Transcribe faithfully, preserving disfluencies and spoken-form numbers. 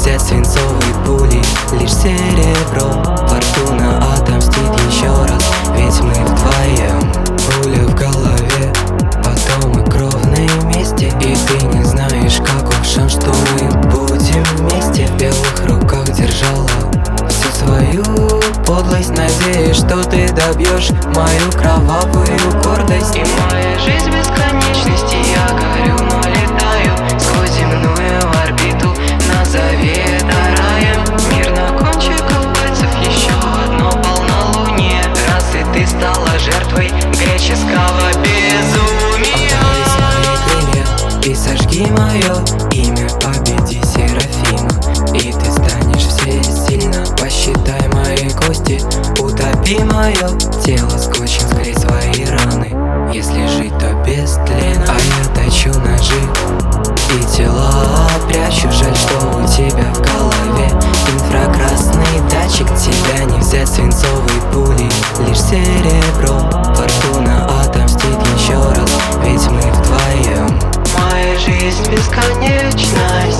взять свинцовой пулей, лишь серебром. Фортуна отомстит еще раз, ведь мы вдвоем. Пуля в голове, потом мы кровные мести. И ты не знаешь, каков шанс, что мы будем вместе. В белых руках держала всю свою подлость, надеюсь, что ты добьешь мою кровавую гордость. И моя жизнь бесконечности, я горю, но летаю сквозь земную орбиту. Назови это раем. Мир на кончиках пальцев, еще одно полнолуние. Раз и ты стала жертвой греческого безумия. Оторвись мои крылья и сожги мое имя. Победи Серафима, и ты станешь всесильна. Посчитай мои кости, утопи мое тело скотчем, склей свои раны. Если жить, то без тлена. А я точу ножи и тела прячу. Жаль, что у тебя в голове инфракрасный датчик. Тебя не взять свинцовой пулей, лишь серебром. Фортуна отомстит еще раз, ведь мы вдвоем. Моя жизнь бесконечна.